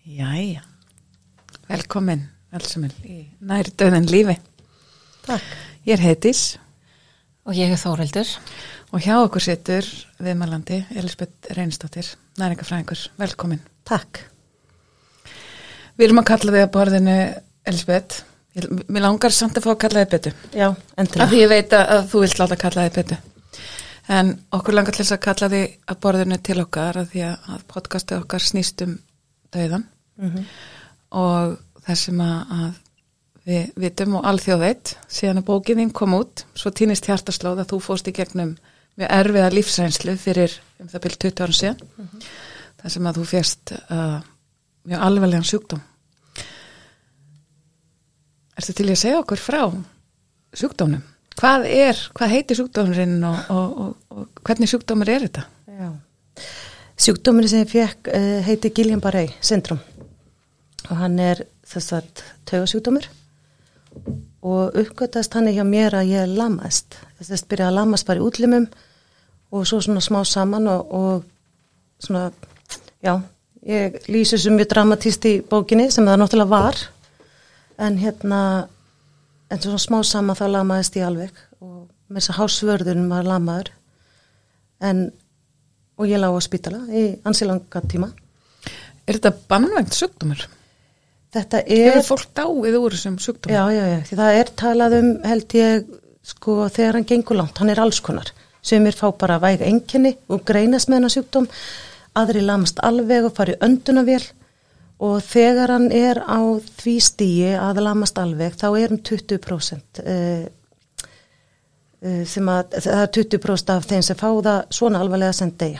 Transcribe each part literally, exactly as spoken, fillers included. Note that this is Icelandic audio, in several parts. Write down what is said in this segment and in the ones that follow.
Jæja, velkomin Elsumil í nær döðan lífi. Takk. Ég er Heiðdís Og ég er Þórhildur. og hjá okkur situr viðmælandi Elísabet Reynisdóttir, næringafræðingur. Velkomin. Takk. Við erum að kalla þig að borðinu, Elísabet. Ég- Mér langar samt að fá að kalla þig Betu. Já, Af endilega. því ég veit að, að þú vilt láta kalla þig Betu. En okkur langar til þess að kalla þig að borðinu til okkar af því að, að podcastið okkar snýst um dauðan. Mhm. Og það sem að, að við vitum og alþjóð veit síðan að bókin þín kom út svo týnist hjartaslóð að þú fórst í gegnum mjög erfiða lífsreynslu fyrir um það byrja tuttugu árum síðan Mhm. þar sem að þú férst uh, mjög alvarlegan sjúkdóm. Ertu til í að segja okkur frá sjúkdómnum? Hvað er, hvað heitir sjúkdómurinn og, og, og, og hvernig sjúkdómur er þetta? Já. Sjúkdómurinn sem ég fekk uh, heitir Guillain-Barré syndrom og hann er þess að taugasjúkdómur og uppgötast hann er hjá mér að ég lamaðist. Þess að byrja að lamast bara í útlimum og svo svona smá saman og, og svona, já, ég lýsi þessu mjög dramatíst í bókinni sem það náttúrulega var en hérna, en svona smá saman þá lamaðist ég alveg og með þess að hásvörðunum var lamaður en, og ég lá á spítala í ansi langa tíma. Er þetta banvænt sjúkdómur? Þetta er, Hefur fólk dáið úr þessum sjúkdómur? já, já, já, því það er talað um, held ég, sko, þegar hann gengur langt, hann er alls konar. Sumir fá bara væg einkenni og greinast með hann sjúkdóm, aðri lamast alveg og fari öndunavél og þegar hann er á því stíi að lamast alveg, þá er um tuttugu prósent uh, uh, sem að, það er tuttugu prósent af þeim sem fá það svona alvarlega sem deyja.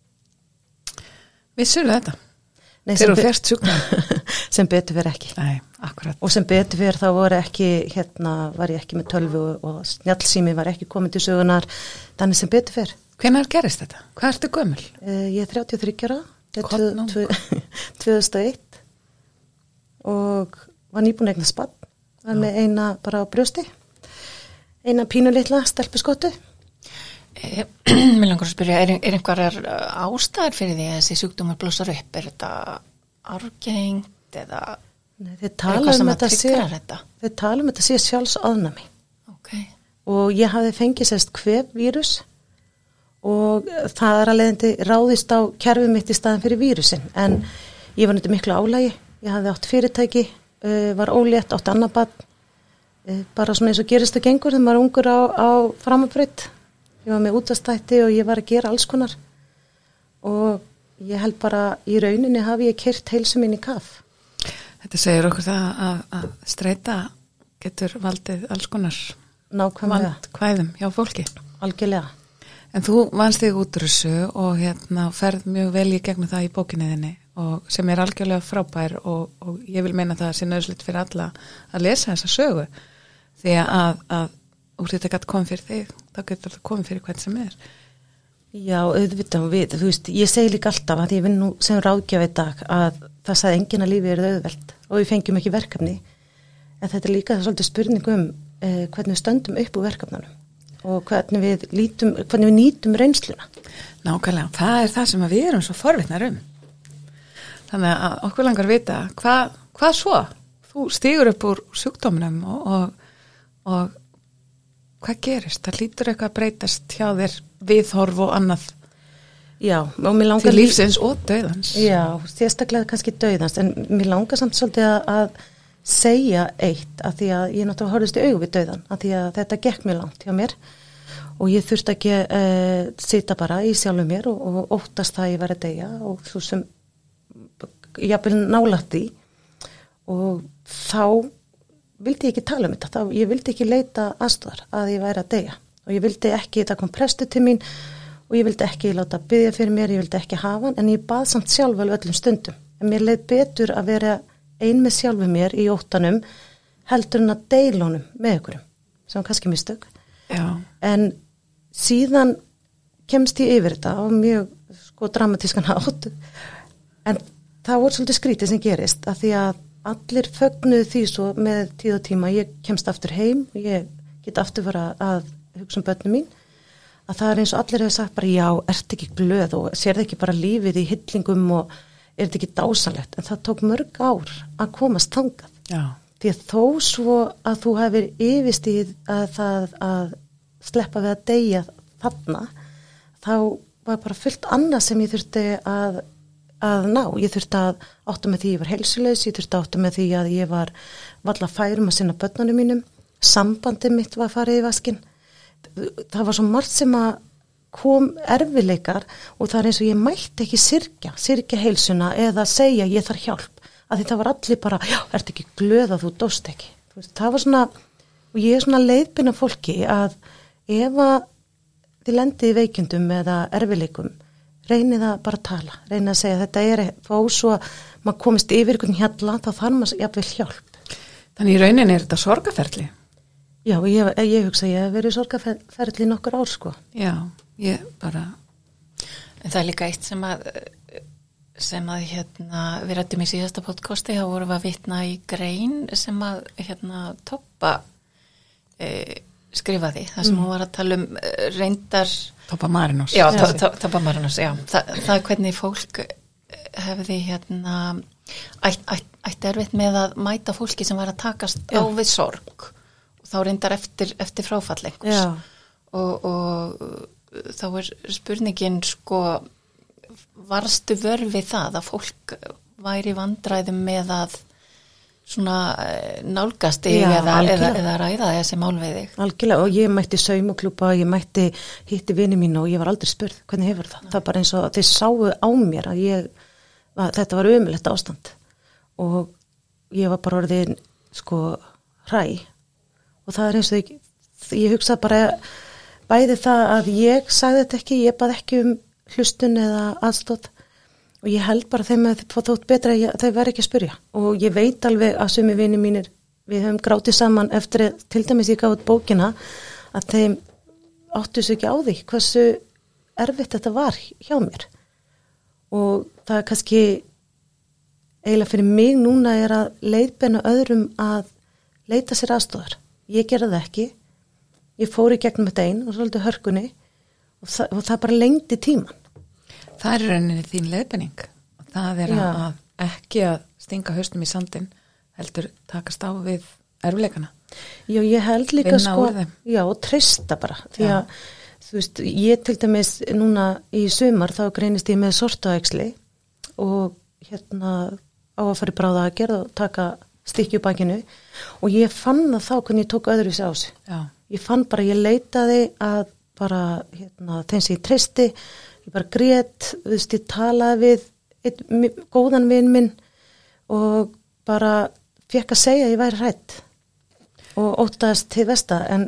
Vissirðu þetta? Nei, Þegar sem þú be- férst sjúkdóm? sem betur verið ekki. Nei, akkurat. Og sem betur fyrir þá voru ekki, hérna, var ég ekki með tölvu og snjallsími var ekki komið til sögunar, þannig sem betur fyrir. Hvenær gerist þetta? Hvað ertu gömul? Uh, ég er þrjátíu og þriggja ára, þetta er Kornung. tvö- tvö- tvö þúsund og eitt og var nýbúin að eignast barn, var með eina bara á brjósti, eina pínulitla stelpuskottu. Eh, Mér langar að spyrja, er, er einhverjar uh, ástæður fyrir því að þessi sjúkdómur blossar upp? Er þetta arfgengt eða Nei, þeir er tala eitthvað um sem að þetta sé, tryggra þetta? þeir tala um þetta sé sjálfsaðnami. Ok, Og ég hafði fengið sérst kvefvírus og það er að leiðandi ráðist á kerfið mitt í staðan fyrir vírusin. En ég var nýttu miklu álægi, ég hafði átt fyrirtæki, uh, var ólétt, átt annað barn, uh, bara svona eins og gerist og gengur þegar maður er ungur á, á framabrytt. Ég var með útastætti og ég var að gera alls konar og ég held bara í rauninni hafi ég kyrt heilsu mín í kaf. Þetta segir okkur það að, að streita getur valdið alls konar Nákvæmlega, vandkvæðum hjá fólki. algjörlega. En þú vannst þig út úr þessu og hérna ferð mjög vel í gegnum það í bókinniðinni og sem er algjörlega frábær og, og ég vil meina það að sé nauðsynlegt fyrir alla að lesa þessa sögu því að, að úr þetta gæti komið fyrir þig, þá getur þetta komið fyrir hvern sem er. Já, auðvitað og við, þú veist, ég segi líka alltaf að ég vinn nú sem ráðgjafi í dag að það sagði enginn að lífi er auðvelt og við fengjum ekki verkefni en þetta er líka svolítið spurning um eh, hvernig við stöndum upp úr verkefnanum og hvernig við, lítum, hvernig við nýtum reynsluna. Nákvæmlega, það er það sem að við erum svo forvitnar um. Þannig að okkur langar að vita, hvað, hvað svo? Þú stígur upp úr sjúkdómnum og, og, og hvað gerist? Það lítur eitthvað að breytast hjá þér viðhorf og annað Já, og mér langar til lífsins og dauðans. Já, sérstaklega kannski dauðans en mér langar samt svolítið að, að segja eitt að því að ég náttúrulega horfðist í augu við dauðan að því að þetta gekk mjög langt hjá mér og ég þurfti ekki að uh, sita bara í sjálfum mér og, og óttast það að ég væri að deyja og svo sem ég vil nálægt því og þá vildi ég ekki tala um þetta, þá, ég vildi ekki leita aðstoðar að ég væri að deyja og ég vildi ekki, það kom prestu til mín og ég vildi ekki láta biðja fyrir mér, ég vildi ekki hafa hann, en ég bað samt sjálf alveg öllum stundum. En mér leið betur að vera ein með sjálfu mér í óttanum heldur en að deila honum með ykkurum, sem var kannski mistök. Já. En síðan kemst ég yfir þetta á mjög sko dramatískan hátt, en það voru svolítið skrítið sem gerist, að því að allir fögnuðu því svo með tíð og tíma, ég kemst aftur heim, ég get aftur fara að hugsa um börnum mín, að það er eins og allir hefur sagt bara já, ert ekki glöð og sérð ekki bara lífið í hillingum og er þetta ekki dásanlegt, en það tók mörg ár að komast þangað. Já. Því að þó svo að þú hefur yfirstíð að það að sleppa við að deyja þarna, þá var bara fullt annað sem ég þurfti að, að ná. Ég þurfti að átta með því ég var heilsulegs, ég þurfti að átta með því að ég var varla færum að sinna börnunum mínum, sambandið mitt var farið í vaskinn. Það var svo margt sem að kom erfileikar og það er eins og ég mætti ekki syrgja, syrgja heilsuna eða segja ég þarf hjálp, að því það var allir bara, já, ertu ekki glöð að þú dóst ekki. Veist, það var svona, og ég er svona leiðbina fólki að ef að þið lendið í veikindum eða erfileikum, reynið að bara tala, reynið að segja þetta er fá svo að maður komist yfir einhvern hjalla, þá þarf maður jafnvel hjálp. Þannig í rauninni er þetta sorgarferli? Já, ég, ég hugsa ég hef verið sorgarferli nokkur ár sko. Já, ég bara... En það er líka eitt sem að, sem að hérna, við rættum í síðasta podcasti, þá vorum við að vitna í grein sem að hérna, Toppa e, skrifaði, það sem mm. hún var að tala um reyndar... Toppa Marinos. Já, to, to, Toppa Marinos, já. Þa, það er hvernig fólk hefði hérna, ætt, ætt, ætt erfitt með að mæta fólki sem var að takast já. Á við sorg. Þá reyndar eftir, eftir fráfall einhvers og, og þá er spurningin sko varstu vör við það að fólk væri vandræðum með að svona nálgast þig eða, eða, eða ræða þessi mál við þig. Algjörlega og ég mætti saumaklúpa, ég mætti hitti vini mín og ég var aldrei spurð hvernig hefur það. Það er bara eins og þeir sáu á mér að ég, að þetta var ömurlegt ástand og ég var bara orðin sko hræ. Og það er eins og ég, ég hugsa bara bæði það að ég sagði þetta ekki, ég bað ekki um hlustun eða aðstótt og ég held bara þeim að það þótt betra að þau væri ekki að spyrja. Og ég veit alveg að sumi vini mínir, við höfum grátið saman eftir að til dæmis ég gaf út bókina að þeim áttu sig ekki á því hversu erfitt þetta var hjá mér. Og það er kannski eiginlega fyrir mig núna er að leiðbeina öðrum að leita sér aðstóðar. Ég gerði það ekki, ég fór í gegnum þetta einn og svolítið hörkunni og það, og það bara lengdi tíman. Það er rauninni þín leiðbenning og það er að, að ekki að stinga haustum í sandin, heldur takast á við erfileikana. Já, ég held líka sko, já, og treysta bara, því að já. Þú veist, ég til dæmis núna í sumar þá greinist ég með sortuæxli og hérna á að fara í bráða að gera og taka stykki úr bakinu og ég fann það þá hvernig ég tók öðruvísi á sig. Já. Ég fann bara, ég leitaði að bara, hérna, þeim sem ég treysti, ég bara grét, þú veist, ég talaði við einn góðan vin minn og bara fekk að segja að ég væri hrædd og óttaðist til versta, en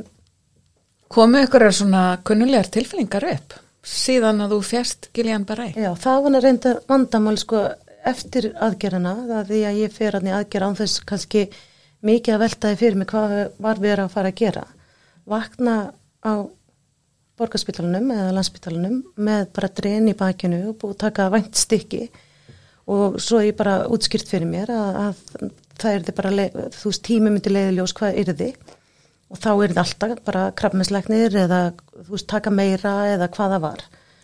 komu ykkur er svona kunnulegar tilfinningar upp síðan að þú fjast Guillain-Barré? Já, það var að reynda vandamál sko eftir aðgerðina, það því að ég fer að aðgerða án þess kannski mikið að veltaði fyrir mig hvað var verið að fara að gera. Vakna á borgarspítalunum eða landspítalunum með bara dren í bakinu og búið að taka vænt stykki og svo ég bara útskýrt fyrir mér að, að það er þið bara, leið, þú veist, tími myndi leiðiljós hvað er þið og þá er þið alltaf bara krabbmeinslæknir eða þú veist, taka meira eða hvað það var.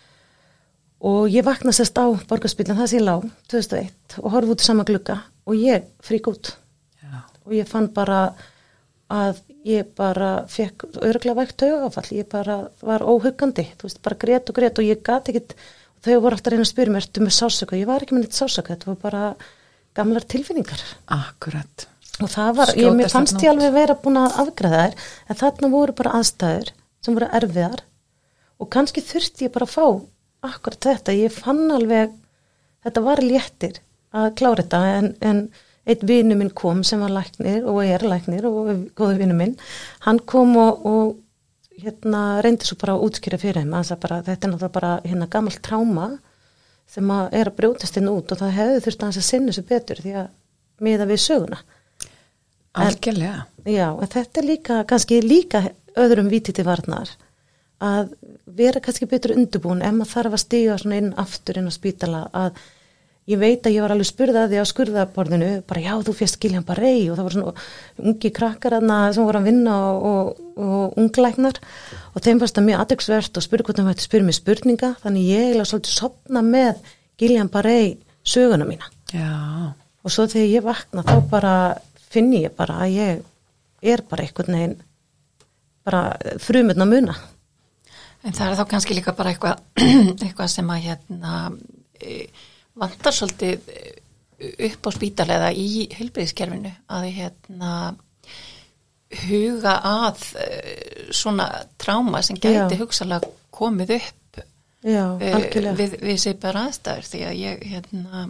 Og ég vakna sérst á borgarspítalunum það sem ég lá tvö þúsund og eitt og horf út í sama glugga og ég frík út. Já. Og ég fann bara að ég bara fekk örugglega vægt taugaáfall, ég bara var óhuggandi, þú veist, bara grét og grét og ég gat ekkit, þau voru alltaf að reyna að spyrja mér, ertu með sársauka? Ég var ekki með neitt sársauka, þetta var bara gamlar tilfinningar. Akkurat. Og það var, ég, mér fannst ég alveg vera búin að afgræða þær, en þarna voru bara aðstæður sem voru erfiðar og kannski þurfti ég bara að fá akkurat þetta, ég fann alveg, þetta var léttir að klára þetta, en, en einn vinu minn kom sem var læknir og er læknir og góður vinu minn, hann kom og, og hérna reyndi svo bara að útskýra fyrir þeim, að bara, þetta er náttúrulega bara hérna gamalt tráma sem að er að brjótast inn út og það hefði þurft að sinna svo betur því að miða við söguna. Algjörlega. En, já, en þetta er líka, kannski líka öðrum víti til varnar, að vera kannski betur undirbúin ef maður þarf að stíga svona inn aftur inn á spítala, að ég veit að ég var alveg spurðaði á skurðaborðinu, bara já, þú fjast Guillain-Barré og það voru svona ungi krakkar aðna sem voru að vinna og, og, og unglæknar og þeim fannst það mjög athyglisvert og spurði hvort það mætti spyrja mig spurninga, þannig ég eiginlega svolítið sofna með Guillain-Barré söguna mína. Já. Og svo þegar ég vakna þá bara finn ég bara að ég er bara einhvern veginn bara frumurna muna. En það er þá kannski líka bara eitthvað, eitthvað sem að hérna vantar svolítið upp á spítalega í heilbrigðiskerfinu að hérna huga að svona tráma sem gæti hugsalega komið upp Já, uh, við, við sipar aðstæður því að ég hérna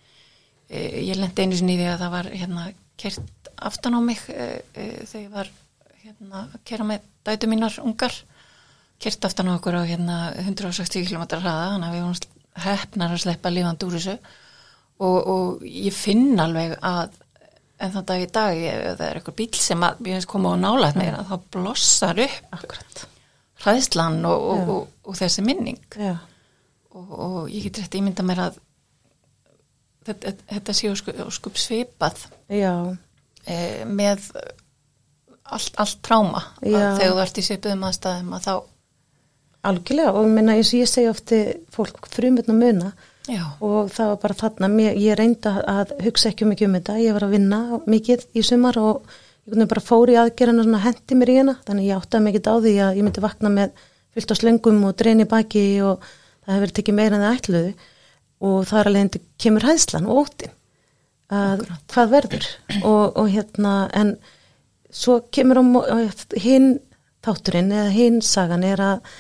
uh, ég lendi einu sinni í því að það var hérna kert aftan á mig uh, uh, þegar ég var hérna að kera með dætu mínar ungar kert aftan á okkur á hérna hundrað og sextíu kílómetra hraða þannig að við vorum heppnar að sleppa lifandi úr þessu og, og ég finn alveg að en þann dag í dag ef það er eitthvað bíl sem að ég veist koma á nálægt meira þá blossar upp Akkurat. hræðslan og, og, og, og þessi minning og, og ég get rétt ímynda mér að þetta, þetta sé óskup svipað Já. E, með allt, allt tráma þegar þú ert í svipuðum aðstæðum að þá Algjörlega og minna eins og ég segi ofti fólk frumutna muna Já. og það var bara þarna, mér, ég reynda að hugsa ekki mikið um þetta, ég var að vinna mikið í sumar og ég kunni bara fór í aðgerðina og svona hendi mér í hana, þannig ég áttaði mikið á því að ég myndi vakna með fyllt á slöngum og drein í baki og það hefur verið tekið meira en það ætluðu og það er alveg hendur kemur hæðslan og óttin að Akkurat. Hvað verður og, og hérna en svo kemur á hinn þátturinn eða hinn sagan er að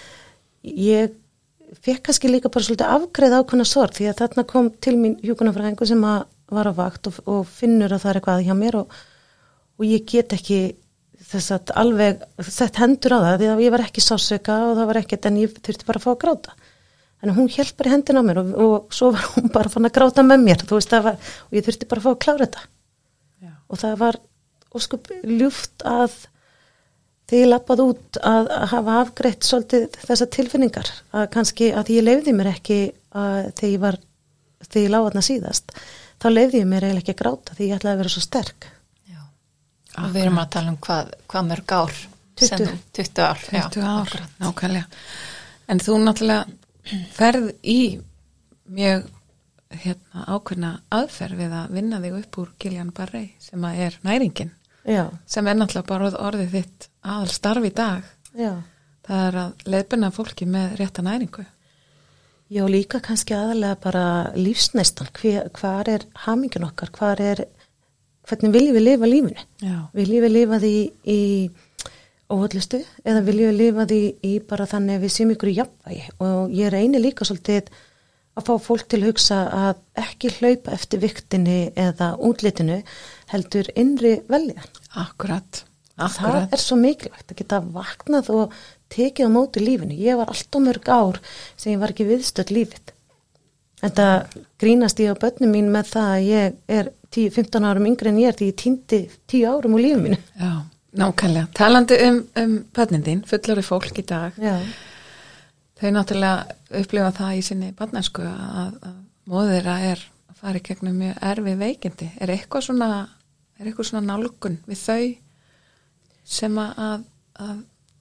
ég fekk kannski líka bara svolítið afgreið ákveðna sorg því að þarna kom til mín hjúkrunarfræðingur sem að var á vakt og, og finnur að það er eitthvað hjá mér og, og ég get ekki þess að alveg sett hendur á það því að ég var ekki sásöka og það var ekkert en ég þurfti bara að fá að gráta. Þannig hún hélt bara í hendina á mér og, og svo var hún bara fann að gráta með mér þú veist það var og ég þurfti bara að fá að klára þetta. Já. Og það var óskup ljúft að þegar ég lappaði út að hafa afgreitt svolítið þessar tilfinningar að kannski að ég leyfði mér ekki að þegar ég var þegar ég lág þarna síðast þá leyfði ég mér eiginlega ekki að gráta því ég ætlaði að vera svo sterk. Já. Og við erum að tala um hvað, hvað mörg ár tuttugu tuttugu ár, tuttugu ár, nákvæmlega. En þú náttúrulega ferð í mjög hérna ákveðna aðferð við að vinna þig upp úr Guillain-Barré sem að er næringin. Já. Sem er náttúrulega bara orðið þitt aðal starf í dag. Já. Það er að leiðbina fólki með rétta næringu. Já, líka kannski aðalega bara lífsneistan. Hver, hvar er hamingin okkar? Hvar er, hvernig viljum við lifa lífinu? Já. Viljum við lifa því í óhullustu eða viljum við lifa því í bara þannig að við séum ykkur í jafnvægi og ég reyni líka svolítið að fá fólk til að hugsa að ekki hlaupa eftir viktinni eða útlitinu heldur innri veljan. Akkurat. Akkurat. Það er svo mikilvægt að geta vaknað og tekið á móti lífinu. Ég var alltaf mörg ár sem ég var ekki viðstödd lífið. En það grínast ég á börnum mín með það að ég er tíu til fimmtán árum yngri en ég er því ég týndi tíu árum úr lífinu mínu. Já, nákvæmlega. Talandi um, um börnin þín, fullari fólk í dag. Já. Þau náttúrulega upplifa það í sinni barnæsku að, að móðira er að fara í gegnum mjög erfið veikindi. Er eitthvað svona, er eitthvað svona nálgun við þau sem að, að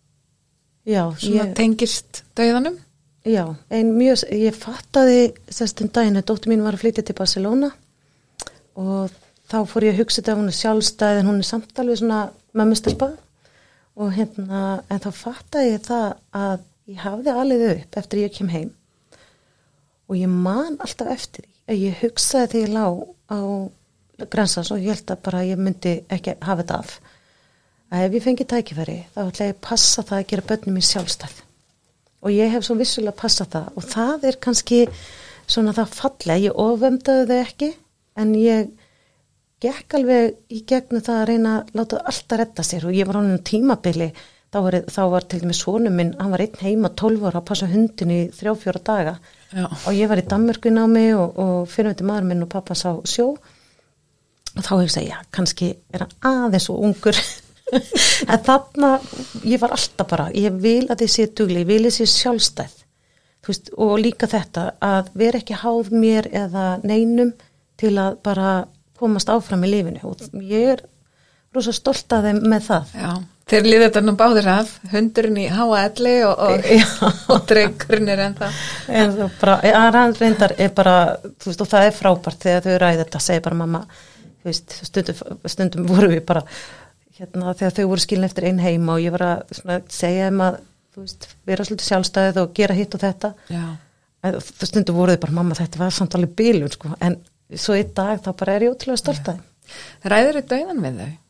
já, svona ég, tengist dauðanum? Já, en mjög, ég fattaði þessum daginn að dóttir mín var að flytja til Barcelona og þá fór ég að hugsa þetta að hún er sjálfstæð en hún er samtalið svona mömmustelpa og hérna, en þá fattaði ég það að ég hafði alveg upp eftir ég kem heim og ég man alltaf eftir því að ég hugsaði þegar ég lá á Grensans og ég held að bara ég myndi ekki hafa þetta af að ef ég fengi tækifæri þá ætla ég að passa það að gera börnum mín sjálfstæð og ég hef svo vissulega passað það og það er kannski svona það fallega, ég ofvemdaði þau ekki en ég gekk alveg í gegnum það að reyna að láta allt að redda sér og ég var á einum tímabili Þá var, þá var til dæmis sonur minn, hann var einn heima tólf ára að passa hundin í þrjá fjóra daga Já. Og ég var í Danmörku á mig og, og fyrirvændi maður minn og pappa sá sjó og þá hefði ég segja, já, kannski er hann aðeins og ungur en þarna, ég var alltaf bara, ég vil að þið sé dugli, ég vil að þið sé sjálfstæð veist, og líka þetta að vera ekki háð mér eða neinum til að bara komast áfram í lífinu og ég er rosa stolt að þeim með það. Já, þeir líða þetta nú báðir af, hundurinn í háa elli og, og, og drengurinn er ennþá. En það bara, hann reyndar er bara, þú veist, og það er frábært þegar þau ræði þetta, segir bara mamma, þú veist, stundum, stundum voru við bara, hérna, þegar þau voru skilin eftir einn heima og ég var að svona, segja þeim að, þú veist, vera svolítið sjálfstæðið og gera hitt og þetta. Já. En þú stundum voru þau bara, mamma, þetta var samt alveg bílun, sko, en svo í dag þá bara er ég ótrúlega stolt að þeim. Ræður þau dauðan við þau?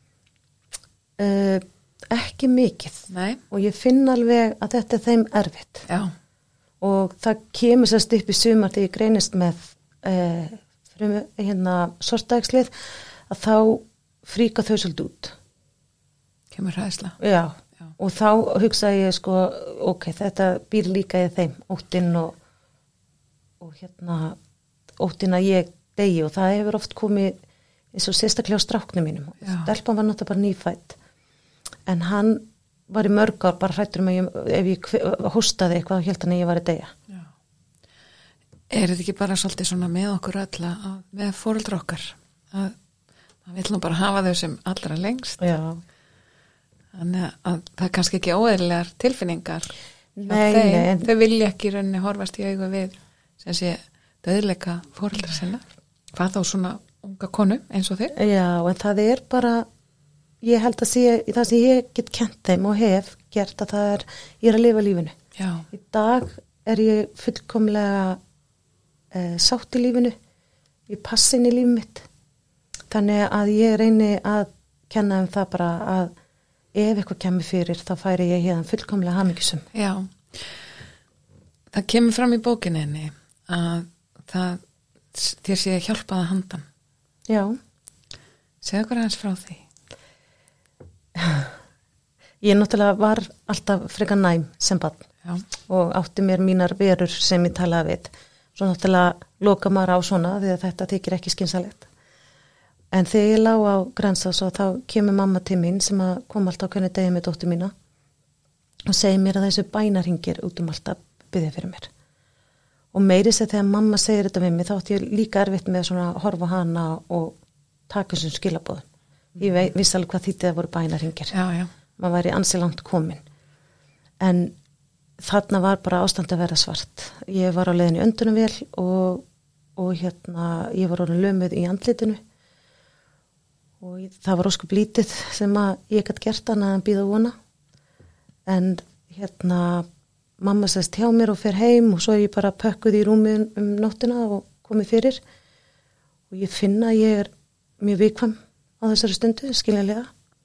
Uh, ekki mikið. Nei. Og ég finn alveg að þetta er þeim erfitt. Já. Og það kemur sérst upp í sumar þegar ég greinist með uh, frum, hérna sortægslið að þá fríka þau svolítið út. Kemur hræðsla. Já. Já. Og þá hugsaði ég sko, ok, þetta býr líka í þeim, óttinn og, og hérna óttinn að ég degi og það hefur oft komið eins og sérstaklega á stráknum mínum. Stelpan var náttúrulega bara nýfædd. En hann var í mörg ár bara hrættur um að ég, ef ég hóstaði eitthvað þá hélt hann að ég var að deyja. Já. Er þetta ekki bara svolítið svona með okkur öll að, með foreldra okkar að maður vill nú bara hafa þau sem allra lengst? Já. Þannig að það er kannski ekki óeðlilegar tilfinningar. Nei, þeim, nei. En... Þau vilja ekki í rauninni horfast í augu við sem sé döðleika foreldra sinna. Hvað þá svona unga konu eins og þig? Já, en það er bara ég held að sé, það sem ég get kent þeim og hef gert að það er ég er að lifa lífinu. Já. Í dag er ég fullkomlega eh, sátt í lífinu ég passi inn í lífið mitt þannig að ég reyni að kenna um það bara að ef eitthvað kemur fyrir þá færi ég hérna fullkomlega hamingjusum. Já. Það kemur fram í bókinni að það þér sé hjálpaða handan. Já. Segðu okkur aðeins frá því. Ég náttúrulega var alltaf frekar næm sem barn. Já. Og átti mér mínar verur sem ég talaði við. Svo náttúrulega loka maður á svona því að þetta þykir ekki skynsalegt. En þegar ég lá á Grensás og þá kemur mamma til mín sem að kom alltaf á hvernig degi með dóttur mína og segir mér að þessu bænarhringir út um alltaf byggja fyrir mér. Og meiri sér þegar mamma segir þetta við mig þá átti ég líka erfitt með svona að horfa hana og taka þessum skilaboðum. Ég vei, vissi alveg hvað þýttið að voru bænarhringir. Já, já. Maður væri ansi langt komin. En þarna var bara ástand að vera svart. Ég var á leiðinu öndunarvél og, og hérna, ég var orðin lömuð í andlitinu. Og ég, það var óskup lítið sem að ég gætt gert hana að bíða vona. En hérna, mamma sest hjá mér og fer heim og svo er ég bara pökkuð í rúmið um nóttina og komið fyrir. Og ég finna að ég er mjög viðkvæm á þessari stundu, skiljanlega.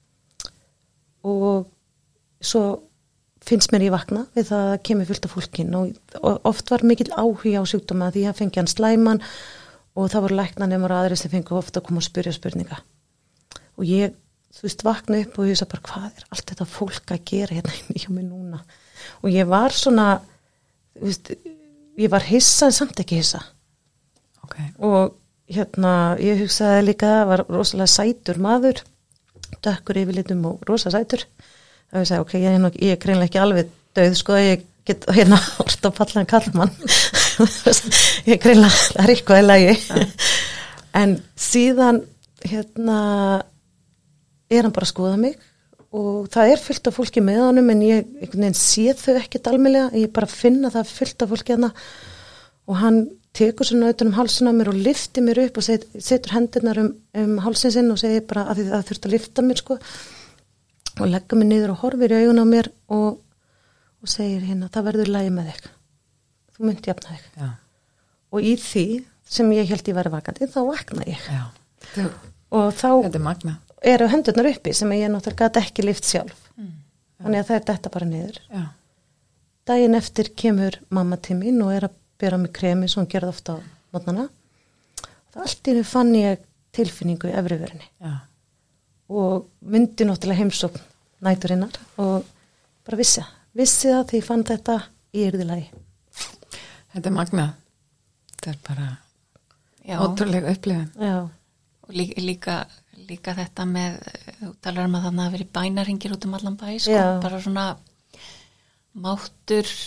Og svo finnst mér ég vakna við það að kemur fullt af fólkin og, og oft var mikill áhuga á sjúkdóma því að fengi hann slæman og það voru læknanemar og aðri sem fengi ofta að koma og spyrja spurninga. Og ég, þú veist, vakna upp og ég sagði bara hvað er allt þetta fólk að gera hérna hjá mig núna. Og ég var svona, þú veist, ég var hissa en samt ekki hissa. Okay. Og hérna, ég hugsaði líka það var rosalega sætur maður, dökkur yfirlitum og rosa sætur. Það ég sagði, ok, ég er, nú, ég er greinlega ekki alveg döð, sko, ég get hérna orðið á pallan kallmann. Ég er greinlega, það er eitthvað í lagi. Ja. En síðan, hérna, er hann bara að skoða mig og það er fullt af fólki með honum en ég einhvern veginn sé þau ekkert almennilega, ég bara finna það fullt af fólki hérna og hann tekur svona utan um hálsinn á mér og lyftir mér upp og set, setur hendurnar um, um hálsinn sinn og segir bara að það þurft að lyfta mér sko og leggur mér niður og horfir í augun á mér og, og segir hérna það verður lagi með þig þú munt jafna þig Já. Og í því sem ég held ég væri vakandi þá vakna ég Já. Og þá eru hendurnar uppi sem ég náttúrulega gat ekki lyft sjálf mm. Þannig að það er þetta bara niður Já. Daginn eftir kemur mamma til mín og er að bera mig kremi sem hún gerði ofta á mótnana. Það allt í hennu fann ég tilfinningu í efrivörinni. Já. Og myndi náttúrulega heimsókn næturinnar og bara vissi það. Vissi það því ég fann þetta í yrðilagi. Þetta er magnað. Þetta er bara Já. Ótrúlega upplifun. Já. Og líka, líka, líka þetta með, þú talar um að þannig að veri bænarhringir út um allan bæ, sko, Já. Bara svona máttur...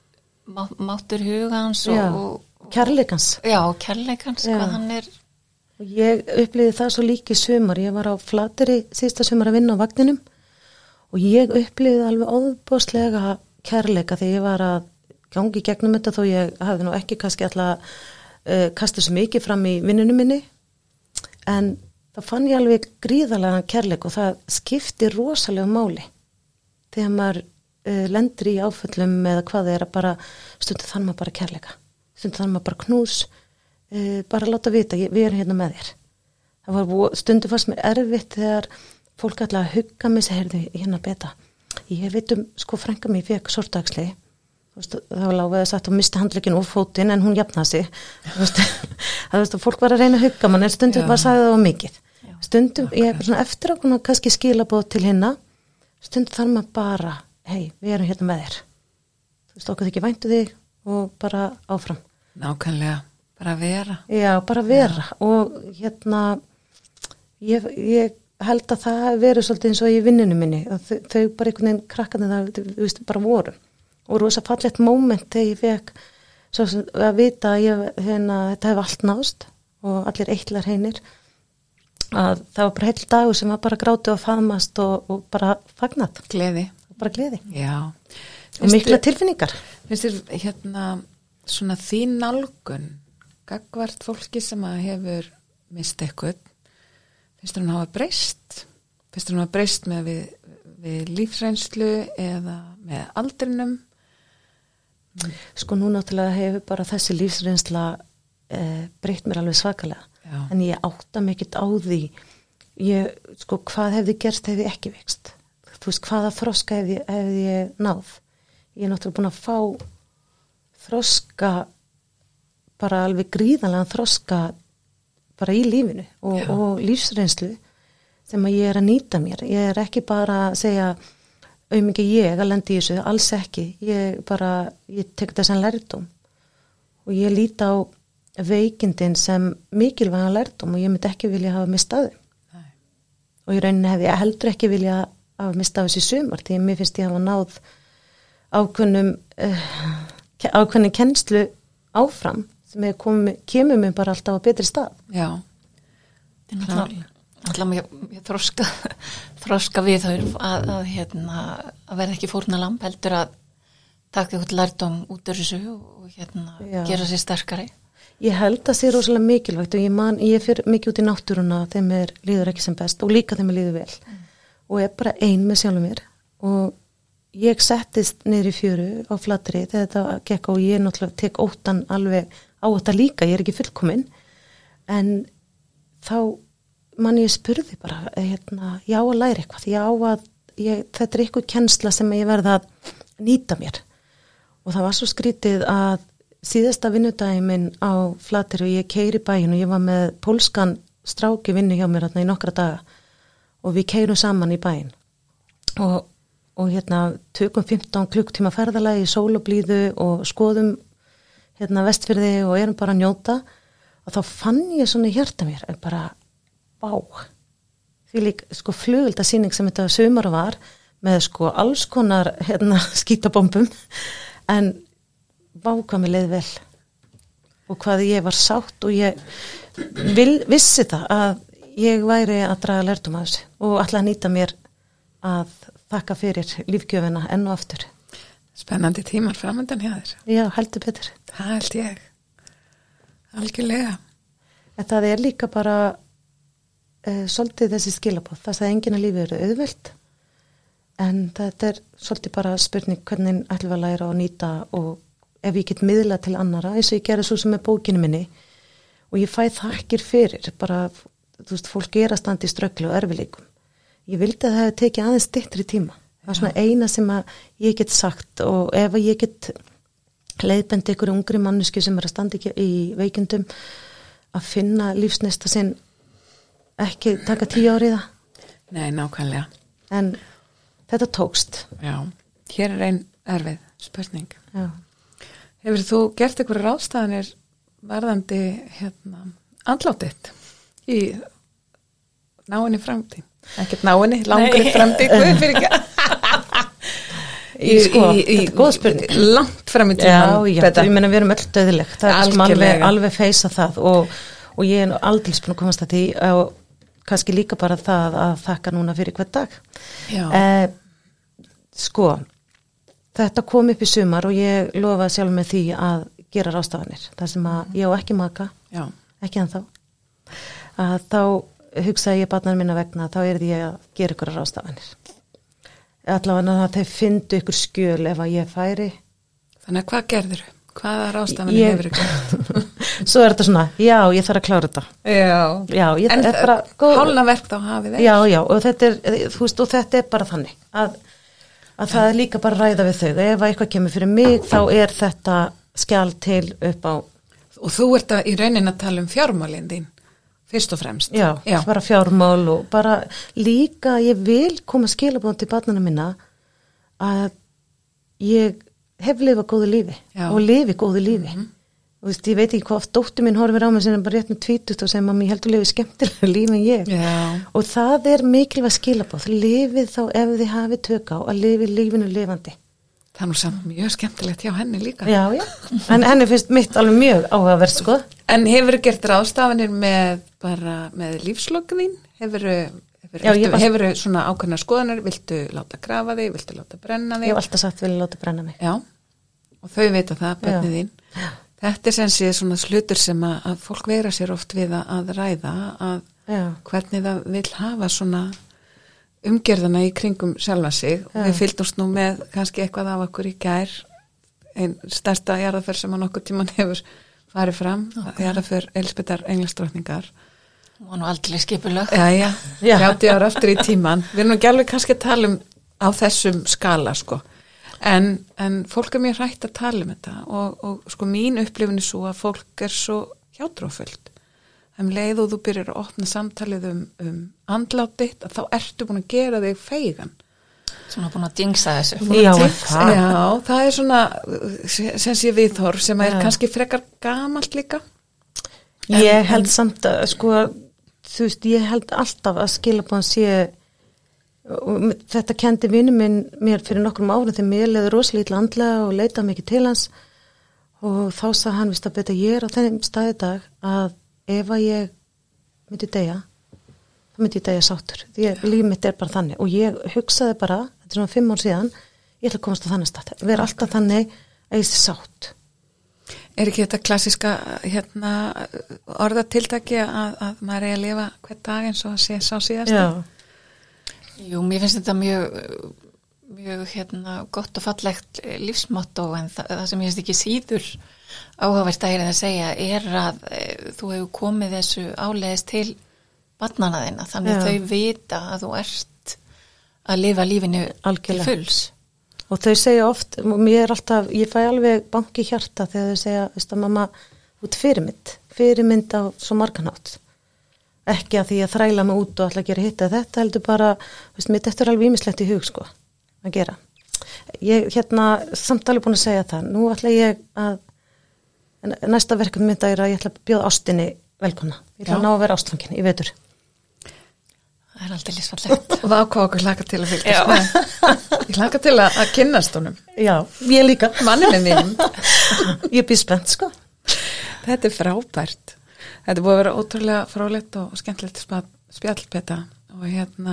máttur hugans og, og kærleikans já, kærleikans, já. Hvað hann er og ég upplýði það svo líki sumar, ég var á Flateyri síðasta sumar að vinna á vagninum og ég upplýði alveg óbúslega kærleika þegar ég var að gangi gegnum þetta þó ég hafði nú ekki kannski alltaf uh, kastið svo mikið fram í vinnunum minni en það fann ég alveg gríðarlega kærleik og það skipti rosalega máli þegar maður uh, lendir í áföllum eða hvað það er að bara stundu þann maður bara kærleika, stundu þann maður bara knús, uh, bara láta vita, ég, við erum hérna með þér. Það var stundu fannst mér erfitt þegar fólk ætla að hugga mig, segirðu hérna beta, ég veit um sko frænka mig fekk sortagsli, það var lágið að sagt að misti handleggin úr fótinn en hún jafnaði sig, það veist að fólk var að reyna að hugga mann en stundum bara sagði það var mikið. Stundum, ég er svona eftir að kannski skilabóð til hinna, stundum þarf maður bara, hei, við erum hérna með þér. Þú veist, okkur þykir væntu þig og bara áfram. Nákvæmlega, bara vera. Já, bara vera Já. Og hérna, ég, ég held að það verið svolítið eins og í vinninu minni, þau, þau bara einhvern veginn krakkarnir það, þú veist, bara voru. Og rosa fallegt moment þegar ég fekk svo að vita að ég, hérna, þetta hefur allt nást og allir eitlar heinir. Að það var bara heil dagur sem var bara gráti og faðmast og, og bara fagnat. Gleði. Bara gleði. Já. Og mikla tilfinningar. Finnst þér hérna svona þín nálgun, gagnvart fólki sem að hefur mist eitthvað, finnst þér hún hafa breyst? Finnst þér hún hafa breyst með við, við lífsreynslu eða með aldrinum? Sko nú náttúrulega hefur bara þessi lífsreynsla eh, breytt mér alveg svakalega. Já. En ég átta mig ekkert á því ég, sko, hvað hefði gerst hefði ekki vext. Þú veist, hvaða þroska hefði, hefði ég náð. Ég er náttúrulega búin að fá þroska bara alveg gríðanlega þroska bara í lífinu og, og lífsreynslu sem að ég er að nýta mér. Ég er ekki bara að segja auðvitað ég að lenda í þessu, alls ekki. Ég bara, ég tek þessan lærdóm og ég líti á veikindin sem mikilvægan lærdóm og ég myndi ekki vilja hafa mistaði. Og í rauninni hefði ég heldur ekki vilja hafa mistaði þessi sumar því að mér finnst ég hafa náð ákveðnum uh, ákveðnum kennslu áfram sem er komið, kemur mér bara alltaf á betri stað. Já. Það er alltaf mjög, mjög þroska, þroska við þau að, að, hérna, að verða ekki fórnalamb heldur að taka eitthvað lærdóm út úr þessu og hérna, gera sér sterkari. Ég held að sé rosalega mikilvægt og ég man, ég fyrir mikið út í náttúruna þeim er líður ekki sem best og líka þeim er líður vel mm. og er bara ein með sjálfum mér og ég settist niður í fjöru á Flateyri þegar þetta gekk og ég náttúrulega tek óttan alveg á þetta líka, ég er ekki fullkomin en þá man ég spurði bara, hérna, já að læra eitthvað, já að ég, þetta er eitthvað kennsla sem ég verða að nýta mér og það var svo skrítið að síðasta vinnudaginn minn á Flateyri og ég keyri bæinn og ég var með pólskan stráki vinnu hjá mér hérna í nokkra daga og við keyrum saman í bæinn og, og hérna tökum fimmtán klukktíma ferðalagi í sól og blíðu og skoðum hérna Vestfirði og erum bara að njóta og þá fann ég svona í hjarta mér bara, vá því lík sko flugöldasýning sem þetta sumar var með sko alls konar hérna skítabombum en vá hvað mér leið vel og hvað ég var sátt og ég vil, vissi það að ég væri að draga lærdóm af þessu og ætla að nýta mér að þakka fyrir lífgjöfina enn og aftur. Spennandi tímar framöndan hjá þér. Já, heldur betur. Það held ég. Algjörlega. En það er líka bara uh, svolítið þessi skilabóð. Það að enginn að lífið eru auðvelt en þetta er svolítið bara spurning hvernig ætlum við að læra og nýta og ef ég get miðla til annara, eins og ég gera svo sem er bókinu minni og ég fæ þakkir fyrir, bara, þú veist, fólk er að standa í strögglu og erfileikum. Ég vildi að það hefði tekið aðeins styttri tíma. Það er svona eina sem að ég get sagt og ef ég get leiðbendi ykkur ungri mannesku sem er að standa í veikindum að finna lífsneista sinn ekki taka tíu áriða. Nei, nákvæmlega. En þetta tókst. Já, hér er ein erfið spurning. Já. Hefur þú gert einhverju ráðstafanir varðandi hérna andlátið í náinni framtíð? Ekkert náinni, langri framtíð, guð fyrir ekki. Í, sko, í, í, góð spurning. Langt fram í tímann. Já, já, ég meina við erum öll döðileg. Það er sko alveg, alveg feisa það og, og ég er aldrei búin að komast að því og kannski líka bara það að þakka núna fyrir hver dag. Eh, sko, þetta kom upp í sumar og ég lofaði sjálf með því að gera ráðstafanir. Það sem að ég á ekki maka, Já. ekki ennþá, að þá hugsaði ég barnarinn minna vegna að þá er því að gera ykkur ráðstafanir. Allavega að þeir fyndu ykkur skjöl ef að ég færi. Þannig að hvað gerður þú? Hvaða ráðstafanir hefur þú gert? Svo er þetta svona, já, ég þarf að klára þetta. Já, já ég, en bara, hálnaverk þá hafið þeir. Já, já, og þetta er, þú veist, og þetta er bara þannig að, að það er líka bara ræða við þau. Ef eitthvað kemur fyrir mig, þá er þetta skjal til upp á. Og þú ert að í raunin að tala um fjármálin þín, fyrst og fremst. Já, já. bara fjármál og bara líka, ég vil koma skilabóðum til barnana minna að ég hef lifað góðu lífi Já. og lifi góðu lífi. Mm-hmm. Og veist, ég veit ekki hvað oft dóttir mín horfir á mig sem er bara rétt með tvítut og sem að mér heldur lifið skemmtilega lífi en ég. Já. Og það er mikilvæg skilabóð. Lifið þá ef þið hafið tök á að lifi lífinu lifandi. Það er nú samt mjög skemmtilegt hjá henni líka. Já, já. En henni finnst mitt alveg mjög áhugavert, sko. En hefur þú gert ráðstafanir með bara með lífslokk þín? Hefur þú hefur þú svona ákveðnar skoðanir? Viltu láta grafa þig? Viltu láta brenna þig? Ég hef alltaf sagt vilja láta brenna mig. Já. Og þau veit að það, börnið þín. Já. Þetta er sem sé svona slutur sem að, að fólk veira sér oft við að, að ræða að Já. hvernig það vil hafa svona umgerðana í kringum sjálfa sig. Og við fylgdumst nú með kannski eitthvað af okkur í gær, einn stærsta jarðarför sem að nokkur tíman hefur farið fram, okay. jarðarför Elísabetar Englandsdrottningar. Og nú aldrei skipulag. Já, já, þrjátíu ára aftur í tíman. Við erum nú ekki alveg kannski að tala um á þessum skala, sko. En, en fólk er mjög hrætt að tala um þetta og, og sko mín upplifin er svo að fólk er svo hjátrúafullt. Um leið og þú byrjar að opna samtalið um, um andlát þitt að þá ertu búin að gera þig feigan. Svona búin að dingsa þessu. Já, það. Já, það er svona sem sé viðhorf sem er Já. kannski frekar gamalt líka. En, ég held en, samt að sko, þú veist, ég held alltaf að skilabóðan sé og þetta kendi vinur minn mér fyrir nokkrum árum þegar mér leði rosalega andlega og leitaði mikið til hans og þá sagði hann vist að betur ég er á þennum staði dag að ef að ég myndi deyja þá myndi ég deyja sáttur því að líf mitt er bara þannig og ég hugsaði bara, þetta er svona fimm ár síðan ég ætla að komast á þannig stað, vera alltaf þannig að ég sé sátt. Er ekki þetta klassiska hérna, orðatiltæki að, að maður er að lifa hvern dag eins og að sé sá síðast? Já. Jú, mér finnst þetta mjög, mjög hérna, gott og fallegt lífsmotto en það, það sem ég finnst ekki síður áhugavert að heyra það segja er að e, þú hefur komið þessu áleiðis til barnanna þína þannig Já. Þau vita að þú ert að lifa lífinu Algjörlega. Til fulls. Og þau segja oft, mér er alltaf, ég fæ alveg banki í hjarta þegar þau segja, veist að mamma, þú ert fyrirmynd, fyrirmynd á svo marganátt. Ekki að því að þræla mig út og ætla að gera hitt að þetta heldur bara, veist, mitt eftir alveg ímislegt í hug, sko, að gera. Ég, hérna, samt alveg búin að segja það, nú ætla ég að, næsta verkum mitt er að ég ætla að bjóða ástinni velkomna. Ég ætla Já. Að ná að vera ástfangin í vetur. Það er aldrei lífsfallegt. Og það ákvað okkur hlaka til að fylgjast með. Ég hlaka til að, að kynnast honum. Já, ég líka. Manninu mínum. Ég býð spennt, sko. Þetta er frábært. Þetta búið að vera ótrúlega fróðlegt og skemmtilegt spjallpeta og hérna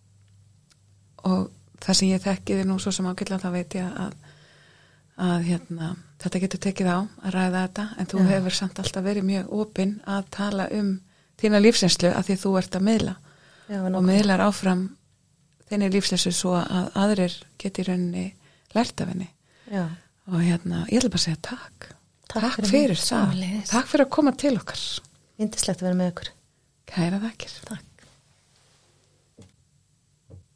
og það sem ég þekki þið nú svo sem ágætlega þá veit ég að, að hérna, þetta getur tekið á að ræða þetta en þú Já. Hefur samt alltaf verið mjög opinn að tala um þína lífsreynslu að því þú ert að miðla Já, og miðlar áfram þinni lífsreynslu svo að aðrir geti í rauninni lært af henni Já. Og hérna, ég ætla bara að segja takk Takk, takk fyrir, fyrir það. Takk fyrir að koma til okkar. Yndislegt að vera með ykkur. Kæra þakkir. Takk.